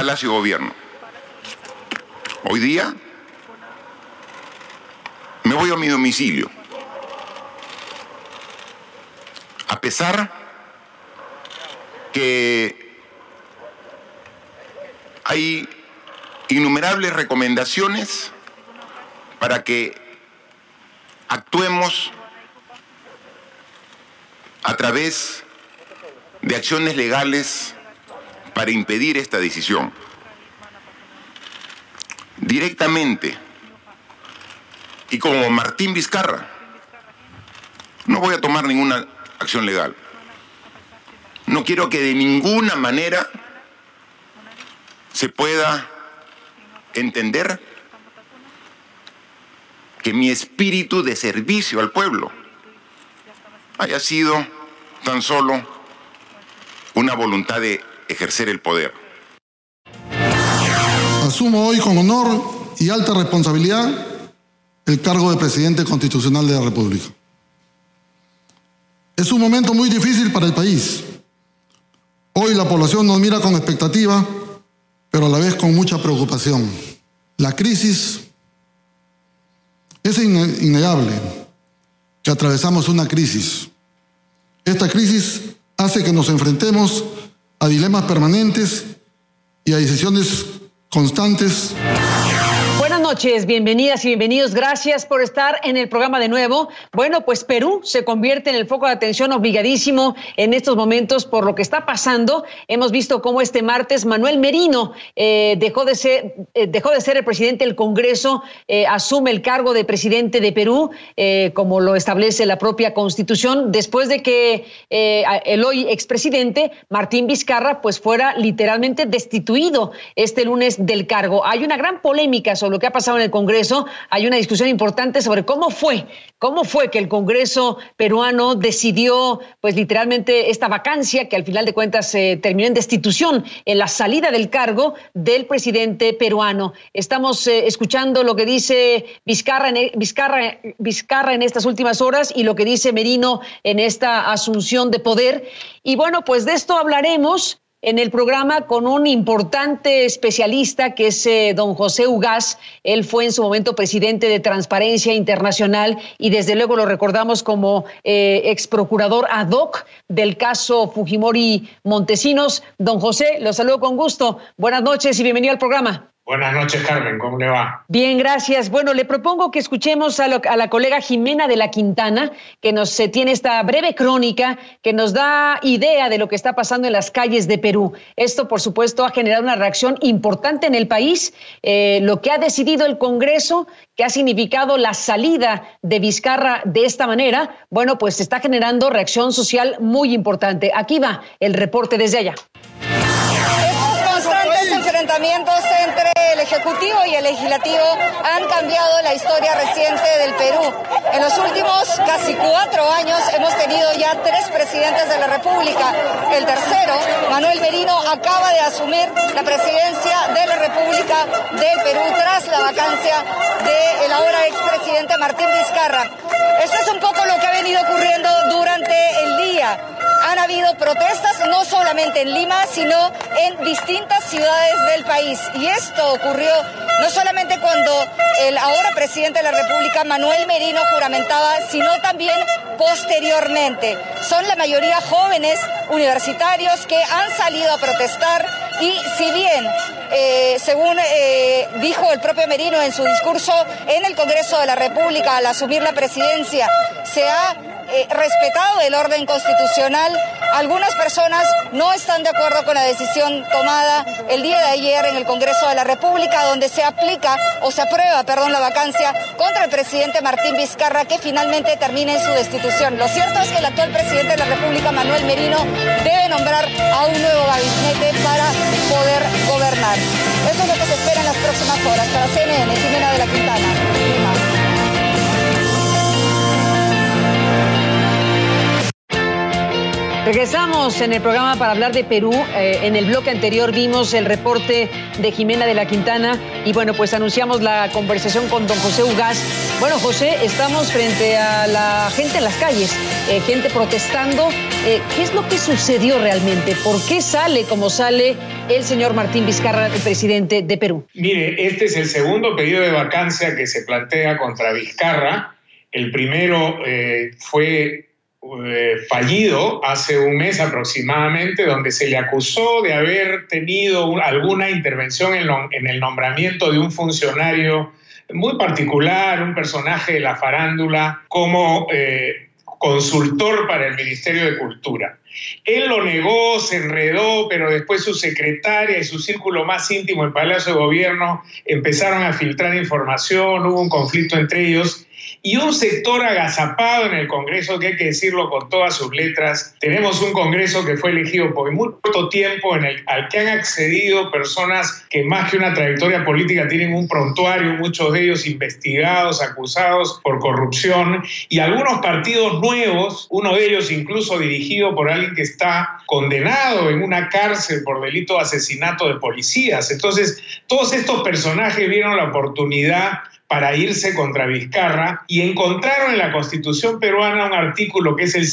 Palacio de Gobierno. Hoy día me voy a mi domicilio. A pesar que hay innumerables recomendaciones para que actuemos a través de acciones legales para impedir esta decisión. Directamente, y como Martín Vizcarra, no voy a tomar ninguna acción legal. No quiero que de ninguna manera se pueda entender que mi espíritu de servicio al pueblo haya sido tan solo una voluntad de ejercer el poder. Asumo hoy con honor y alta responsabilidad el cargo de presidente constitucional de la República. Es un momento muy difícil para el país. Hoy la población nos mira con expectativa, pero a la vez con mucha preocupación. La crisis es innegable, que atravesamos una crisis. Esta crisis hace que nos enfrentemos a dilemas permanentes y a decisiones constantes. Buenas noches, bienvenidas y bienvenidos. Gracias por estar en el programa de nuevo. Bueno, pues Perú se convierte en el foco de atención obligadísimo en estos momentos por lo que está pasando. Hemos visto cómo este martes Manuel Merino dejó de ser el presidente del Congreso, asume el cargo de presidente de Perú, como lo establece la propia Constitución, después de que el hoy expresidente Martín Vizcarra pues fuera literalmente destituido este lunes del cargo. Hay una gran polémica sobre lo que ha pasado en el Congreso. Hay una discusión importante sobre cómo fue que el Congreso peruano decidió, pues literalmente, esta vacancia que al final de cuentas terminó en destitución, en la salida del cargo del presidente peruano. Estamos escuchando lo que dice Vizcarra en estas últimas horas y lo que dice Merino en esta asunción de poder. Y bueno, pues de esto hablaremos en el programa con un importante especialista que es don José Ugaz. Él fue en su momento presidente de Transparencia Internacional y desde luego lo recordamos como ex procurador ad hoc del caso Fujimori Montesinos. Don José, lo saludo con gusto. Buenas noches y bienvenido al programa. Buenas noches, Carmen. ¿Cómo le va? Bien, gracias. Bueno, le propongo que escuchemos a la colega Jimena de la Quintana, que nos tiene esta breve crónica que nos da idea de lo que está pasando en las calles de Perú. Esto, por supuesto, ha generado una reacción importante en el país. Lo que ha decidido el Congreso, que ha significado la salida de Vizcarra de esta manera, bueno, pues está generando reacción social muy importante. Aquí va el reporte desde allá. Enfrentamientos entre el Ejecutivo y el Legislativo han cambiado la historia reciente del Perú. En los últimos casi 4 años hemos tenido ya 3 presidentes de la República. El tercero, Manuel Merino, acaba de asumir la presidencia de la República del Perú tras la vacancia del ahora expresidente Martín Vizcarra. Esto es un poco lo que ha venido ocurriendo durante el día. Han habido protestas no solamente en Lima, sino en distintas ciudades del país. Y esto ocurrió no solamente cuando el ahora presidente de la República, Manuel Merino, juramentaba, sino también posteriormente. Son la mayoría jóvenes universitarios que han salido a protestar y si bien, según dijo el propio Merino en su discurso en el Congreso de la República al asumir la presidencia, se ha respetado el orden constitucional, algunas personas no están de acuerdo con la decisión tomada el día de ayer en el Congreso de la República, donde se aprueba la vacancia contra el presidente Martín Vizcarra, que finalmente termina en su destitución. Lo cierto es que el actual presidente de la República, Manuel Merino, debe nombrar a un nuevo gabinete para poder gobernar. Eso es lo que se espera en las próximas horas. Para CNN, Jimena de la Quintana, Lima. Regresamos en el programa para hablar de Perú. En el bloque anterior vimos el reporte de Jimena de la Quintana y bueno, pues anunciamos la conversación con don José Ugaz. Bueno, José, estamos frente a la gente en las calles, gente protestando. ¿Qué es lo que sucedió realmente? ¿Por qué sale como sale el señor Martín Vizcarra, el presidente de Perú? Mire, este es el segundo pedido de vacancia que se plantea contra Vizcarra. El primero fue fallido hace un mes aproximadamente, donde se le acusó de haber tenido alguna intervención en el nombramiento de un funcionario muy particular, un personaje de la farándula, como consultor para el Ministerio de Cultura. Él lo negó, se enredó, pero después su secretaria y su círculo más íntimo, el Palacio de Gobierno, empezaron a filtrar información, hubo un conflicto entre ellos. Y un sector agazapado en el Congreso, que hay que decirlo con todas sus letras. Tenemos un Congreso que fue elegido por muy corto tiempo, al que han accedido personas que más que una trayectoria política tienen un prontuario, muchos de ellos investigados, acusados por corrupción, y algunos partidos nuevos, uno de ellos incluso dirigido por alguien que está condenado en una cárcel por delito de asesinato de policías. Entonces, todos estos personajes vieron la oportunidad para irse contra Vizcarra y encontraron en la Constitución peruana un artículo que es el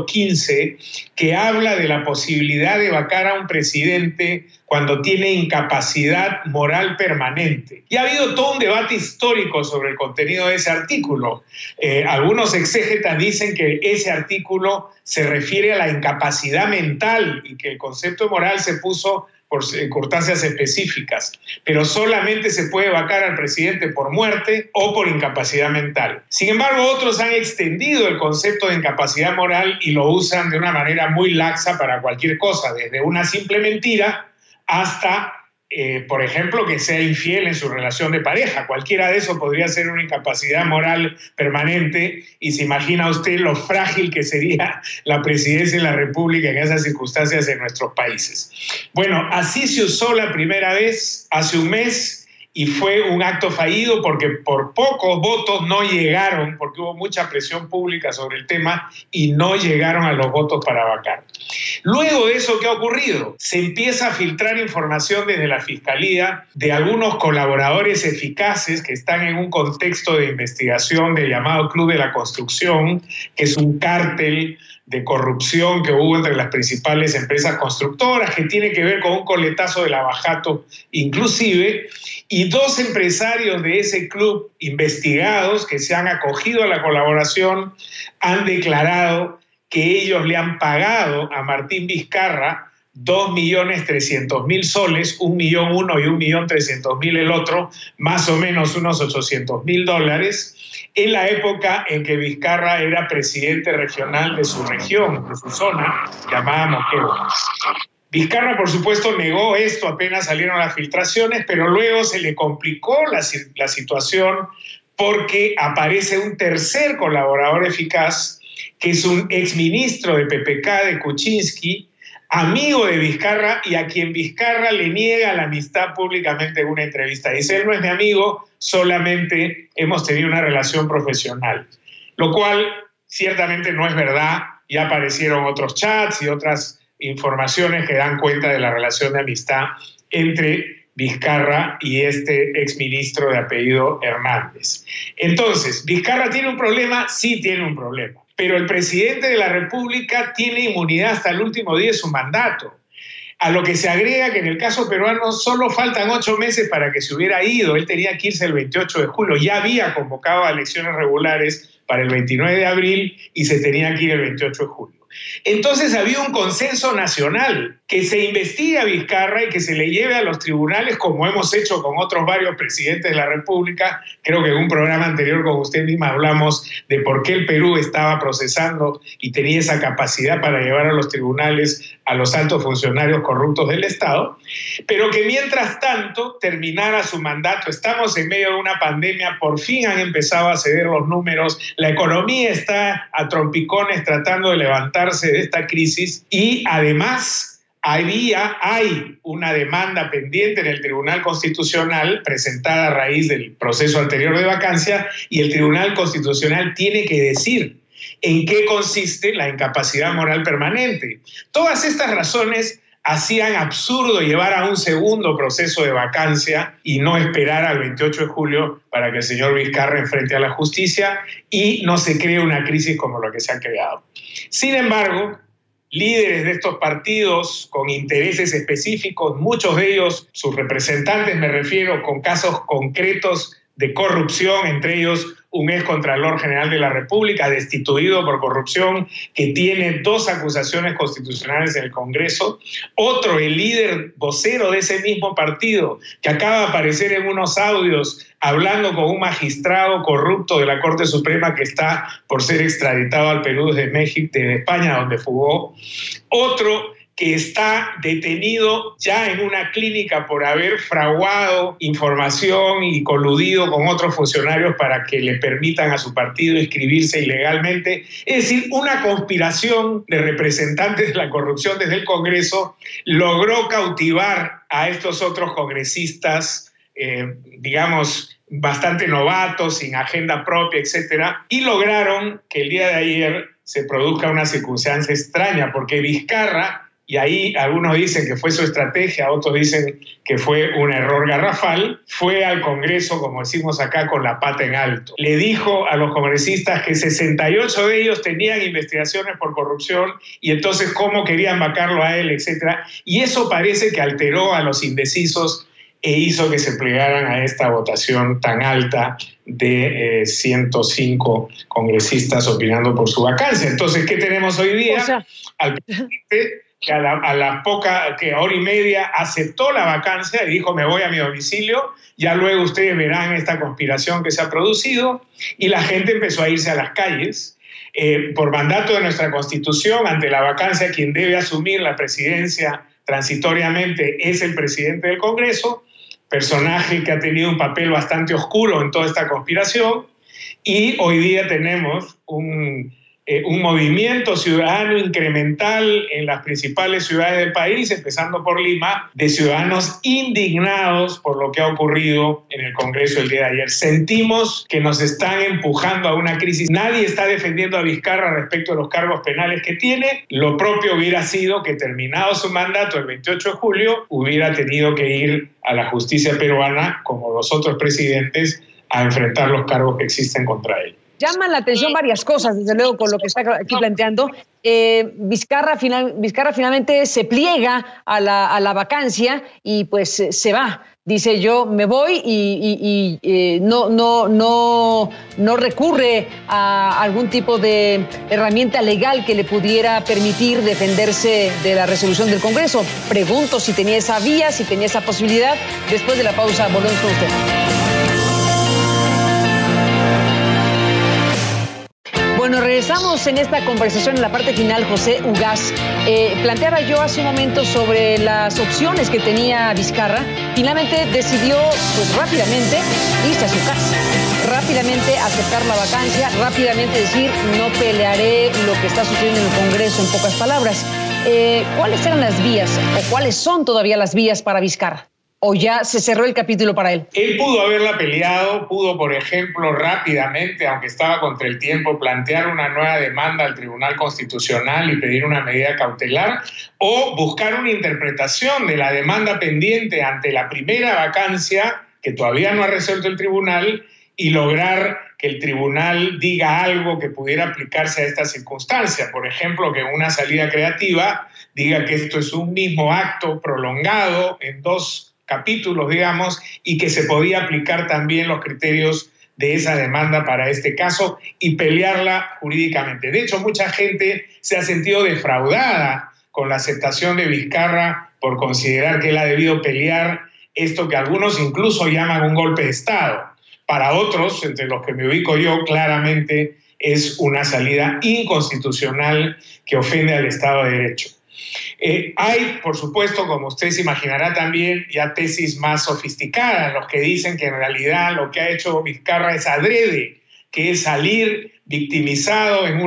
115, que habla de la posibilidad de vacar a un presidente cuando tiene incapacidad moral permanente. Y ha habido todo un debate histórico sobre el contenido de ese artículo. Algunos exégetas dicen que ese artículo se refiere a la incapacidad mental y que el concepto de moral se puso por circunstancias específicas, pero solamente se puede vacar al presidente por muerte o por incapacidad mental. Sin embargo, otros han extendido el concepto de incapacidad moral y lo usan de una manera muy laxa para cualquier cosa, desde una simple mentira hasta, por ejemplo, que sea infiel en su relación de pareja. Cualquiera de eso podría ser una incapacidad moral permanente, y se imagina usted lo frágil que sería la presidencia de la República en esas circunstancias en nuestros países. Bueno, así se usó la primera vez hace un mes y fue un acto fallido porque por pocos votos no llegaron, porque hubo mucha presión pública sobre el tema y no llegaron a los votos para vacar. Luego de eso, ¿qué ha ocurrido? Se empieza a filtrar información desde la Fiscalía de algunos colaboradores eficaces que están en un contexto de investigación del llamado Club de la Construcción, que es un cártel de corrupción que hubo entre las principales empresas constructoras, que tiene que ver con un coletazo de Lavajato inclusive, y dos empresarios de ese club investigados que se han acogido a la colaboración han declarado que ellos le han pagado a Martín Vizcarra 2.300.000 soles, 1.000.000 uno y 1.300.000 el otro, más o menos unos $800.000, en la época en que Vizcarra era presidente regional de su región, de su zona, llamada Moquegua. Vizcarra, por supuesto, negó esto apenas salieron las filtraciones, pero luego se le complicó la situación porque aparece un tercer colaborador eficaz, que es un exministro de PPK de Kuczynski, amigo de Vizcarra y a quien Vizcarra le niega la amistad públicamente en una entrevista. Dice, él no es mi amigo, solamente hemos tenido una relación profesional. Lo cual ciertamente no es verdad. Ya aparecieron otros chats y otras informaciones que dan cuenta de la relación de amistad entre Vizcarra y este exministro de apellido Hernández. Entonces, ¿Vizcarra tiene un problema? Sí tiene un problema. Pero el presidente de la República tiene inmunidad hasta el último día de su mandato. A lo que se agrega que en el caso peruano solo faltan 8 meses para que se hubiera ido. Él tenía que irse el 28 de julio. Ya había convocado a elecciones regulares para el 29 de abril y se tenía que ir el 28 de julio. Entonces había un consenso nacional que se investigue a Vizcarra y que se le lleve a los tribunales, como hemos hecho con otros varios presidentes de la República. Creo que en un programa anterior con usted misma hablamos de por qué el Perú estaba procesando y tenía esa capacidad para llevar a los tribunales a los altos funcionarios corruptos del Estado, pero que mientras tanto terminara su mandato. Estamos en medio de una pandemia, por fin han empezado a ceder los números, la economía está a trompicones tratando de levantarse de esta crisis y además hay una demanda pendiente en el Tribunal Constitucional presentada a raíz del proceso anterior de vacancia y el Tribunal Constitucional tiene que decir ¿En qué consiste la incapacidad moral permanente? Todas estas razones hacían absurdo llevar a un segundo proceso de vacancia y no esperar al 28 de julio para que el señor Vizcarra enfrente a la justicia y no se cree una crisis como la que se ha creado. Sin embargo, líderes de estos partidos con intereses específicos, muchos de ellos, sus representantes me refiero, con casos concretos de corrupción, entre ellos un excontralor general de la República destituido por corrupción que tiene 2 acusaciones constitucionales en el Congreso. Otro, el líder vocero de ese mismo partido, que acaba de aparecer en unos audios hablando con un magistrado corrupto de la Corte Suprema que está por ser extraditado al Perú desde México, desde España, donde fugó. Otro que está detenido ya en una clínica por haber fraguado información y coludido con otros funcionarios para que le permitan a su partido inscribirse ilegalmente. Es decir, una conspiración de representantes de la corrupción desde el Congreso logró cautivar a estos otros congresistas, digamos, bastante novatos, sin agenda propia, etcétera, y lograron que el día de ayer se produzca una circunstancia extraña, porque Vizcarra, y ahí algunos dicen que fue su estrategia, otros dicen que fue un error garrafal, fue al Congreso, como decimos acá, con la pata en alto. Le dijo a los congresistas que 68 de ellos tenían investigaciones por corrupción y entonces cómo querían vacarlo a él, etcétera. Y eso parece que alteró a los indecisos e hizo que se plegaran a esta votación tan alta de 105 congresistas opinando por su vacancia. Entonces, ¿qué tenemos hoy día? Al presidente que a la hora y media aceptó la vacancia y dijo: me voy a mi domicilio, ya luego ustedes verán esta conspiración que se ha producido, y la gente empezó a irse a las calles. Por mandato de nuestra Constitución, ante la vacancia, quien debe asumir la presidencia transitoriamente es el presidente del Congreso, personaje que ha tenido un papel bastante oscuro en toda esta conspiración, y hoy día tenemos un movimiento ciudadano incremental en las principales ciudades del país, empezando por Lima, de ciudadanos indignados por lo que ha ocurrido en el Congreso el día de ayer. Sentimos que nos están empujando a una crisis. Nadie está defendiendo a Vizcarra respecto a los cargos penales que tiene. Lo propio hubiera sido que, terminado su mandato el 28 de julio, hubiera tenido que ir a la justicia peruana, como los otros presidentes, a enfrentar los cargos que existen contra él. Llaman la atención varias cosas, desde luego, con lo que está aquí planteando. Vizcarra finalmente se pliega a la vacancia y pues se va. Dice: yo me voy, y no recurre a algún tipo de herramienta legal que le pudiera permitir defenderse de la resolución del Congreso. Pregunto si tenía esa vía, si tenía esa posibilidad. Después de la pausa volvemos con usted. Bueno, regresamos en esta conversación en la parte final. José Ugaz, planteaba yo hace un momento sobre las opciones que tenía Vizcarra. Finalmente decidió, pues rápidamente, irse a su casa, rápidamente aceptar la vacancia, rápidamente decir: no pelearé lo que está sucediendo en el Congreso, en pocas palabras. ¿Cuáles eran las vías, o cuáles son todavía las vías para Vizcarra? ¿O ya se cerró el capítulo para él? Él pudo haberla peleado, pudo, por ejemplo, rápidamente, aunque estaba contra el tiempo, plantear una nueva demanda al Tribunal Constitucional y pedir una medida cautelar, o buscar una interpretación de la demanda pendiente ante la primera vacancia, que todavía no ha resuelto el tribunal, y lograr que el tribunal diga algo que pudiera aplicarse a esta circunstancia. Por ejemplo, que en una salida creativa diga que esto es un mismo acto prolongado en 2 capítulos, digamos, y que se podía aplicar también los criterios de esa demanda para este caso y pelearla jurídicamente. De hecho, mucha gente se ha sentido defraudada con la aceptación de Vizcarra por considerar que él ha debido pelear esto que algunos incluso llaman un golpe de Estado. Para otros, entre los que me ubico yo, claramente es una salida inconstitucional que ofende al Estado de Derecho. Hay, por supuesto, como usted se imaginará también, ya tesis más sofisticadas, los que dicen que en realidad lo que ha hecho Vizcarra es adrede, que es salir victimizado en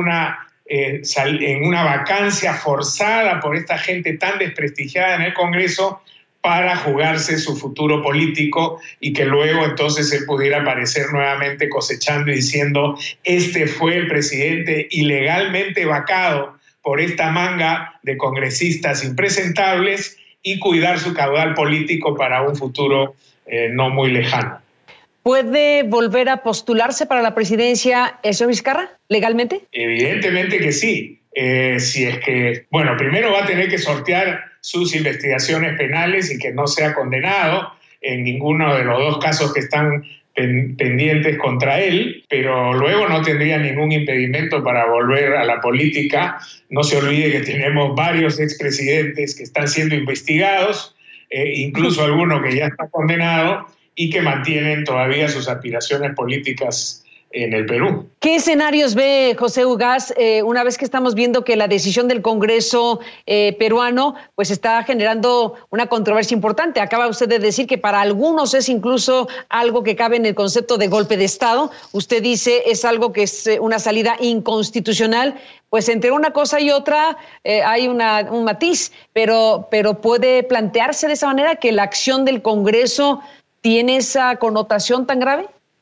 una vacancia forzada por esta gente tan desprestigiada en el Congreso para jugarse su futuro político y que luego entonces él pudiera aparecer nuevamente cosechando y diciendo: este fue el presidente ilegalmente vacado por esta manga de congresistas impresentables, y cuidar su caudal político para un futuro no muy lejano. ¿Puede volver a postularse para la presidencia el señor Vizcarra legalmente? Evidentemente que sí. Si es que, bueno, primero va a tener que sortear sus investigaciones penales y que no sea condenado en ninguno de los dos casos que están pendientes contra él, pero luego no tendría ningún impedimento para volver a la política. No se olvide que tenemos varios expresidentes que están siendo investigados, incluso alguno que ya está condenado y que mantienen todavía sus aspiraciones políticas en el Perú. ¿Qué escenarios ve José Ugaz una vez que estamos viendo que la decisión del Congreso peruano pues está generando una controversia importante? Acaba usted de decir que para algunos es incluso algo que cabe en el concepto de golpe de Estado. Usted dice es algo que es una salida inconstitucional. Pues entre una cosa y otra hay un matiz, pero ¿puede plantearse de esa manera que la acción del Congreso tiene esa connotación tan grave?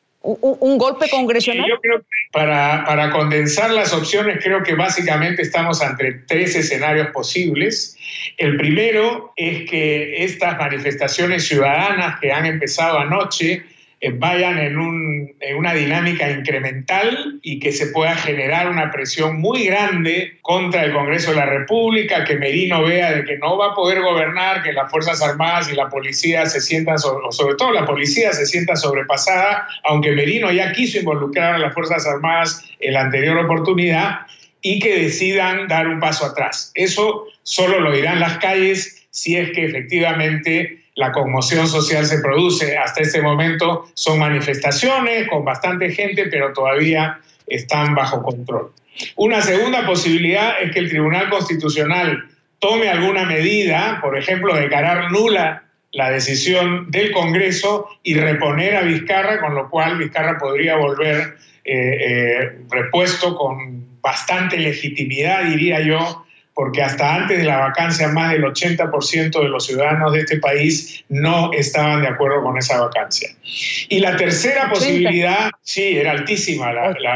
¿Un golpe congresional? Yo creo que para condensar las opciones, creo que básicamente estamos ante 3 escenarios posibles. El primero es que estas manifestaciones ciudadanas que han empezado anoche vayan en una dinámica incremental y que se pueda generar una presión muy grande contra el Congreso de la República, que Merino vea de que no va a poder gobernar, que las Fuerzas Armadas y la policía se sientan, sobre todo la policía se sienta sobrepasada, aunque Merino ya quiso involucrar a las Fuerzas Armadas en la anterior oportunidad, y que decidan dar un paso atrás. Eso solo lo dirán las calles si es que efectivamente la conmoción social se produce. Hasta este momento son manifestaciones con bastante gente, pero todavía están bajo control. Una segunda posibilidad es que el Tribunal Constitucional tome alguna medida, por ejemplo, declarar nula la decisión del Congreso y reponer a Vizcarra, con lo cual Vizcarra podría volver repuesto con bastante legitimidad, diría yo, porque hasta antes de la vacancia más del 80% de los ciudadanos de este país no estaban de acuerdo con esa vacancia. Y la tercera posibilidad, sí, era altísima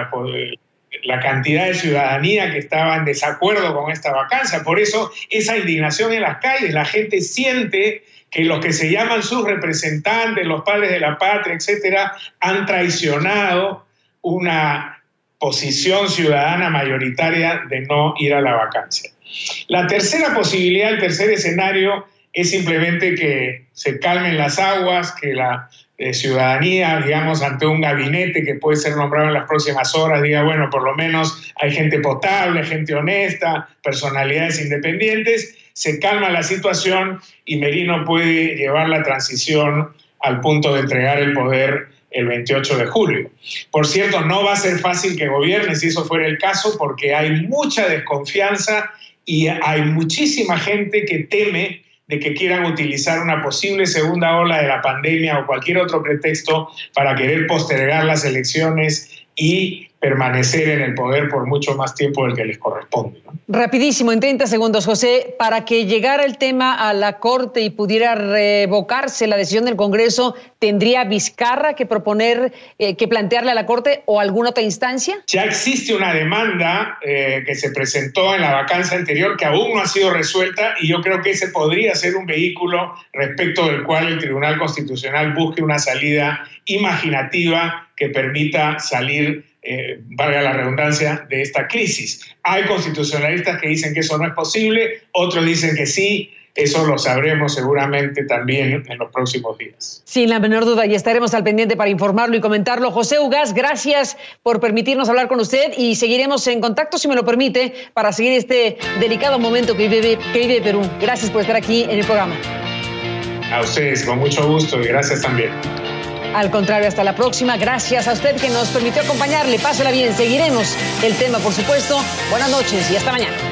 la cantidad de ciudadanía que estaba en desacuerdo con esta vacancia. Por eso esa indignación en las calles, la gente siente que los que se llaman sus representantes, los padres de la patria, etcétera, han traicionado una posición ciudadana mayoritaria de no ir a la vacancia. La tercera posibilidad, el tercer escenario, es simplemente que se calmen las aguas, que la ciudadanía, digamos, ante un gabinete que puede ser nombrado en las próximas horas, diga, bueno, por lo menos hay gente potable, gente honesta, personalidades independientes, se calma la situación y Merino puede llevar la transición al punto de entregar el poder el 28 de julio. Por cierto, no va a ser fácil que gobierne si eso fuera el caso, porque hay mucha desconfianza y hay muchísima gente que teme de que quieran utilizar una posible segunda ola de la pandemia o cualquier otro pretexto para querer postergar las elecciones y permanecer en el poder por mucho más tiempo del que les corresponde, ¿no? Rapidísimo, en 30 segundos, José, para que llegara el tema a la Corte y pudiera revocarse la decisión del Congreso, ¿tendría Vizcarra que proponer, que plantearle a la Corte o alguna otra instancia? Ya existe una demanda que se presentó en la vacancia anterior que aún no ha sido resuelta, y yo creo que ese podría ser un vehículo respecto del cual el Tribunal Constitucional busque una salida imaginativa que permita salir, valga la redundancia, de esta crisis. Hay constitucionalistas que dicen que eso no es posible, otros dicen que sí. Eso lo sabremos seguramente también en los próximos días. Sin la menor duda, y estaremos al pendiente para informarlo y comentarlo. José Ugaz, gracias por permitirnos hablar con usted y seguiremos en contacto, si me lo permite, para seguir este delicado momento que vive Perú. Gracias por estar aquí en el programa. A ustedes, con mucho gusto, y gracias también. Al contrario, hasta la próxima. Gracias a usted que nos permitió acompañarle. Pásela bien. Seguiremos el tema, por supuesto. Buenas noches y hasta mañana.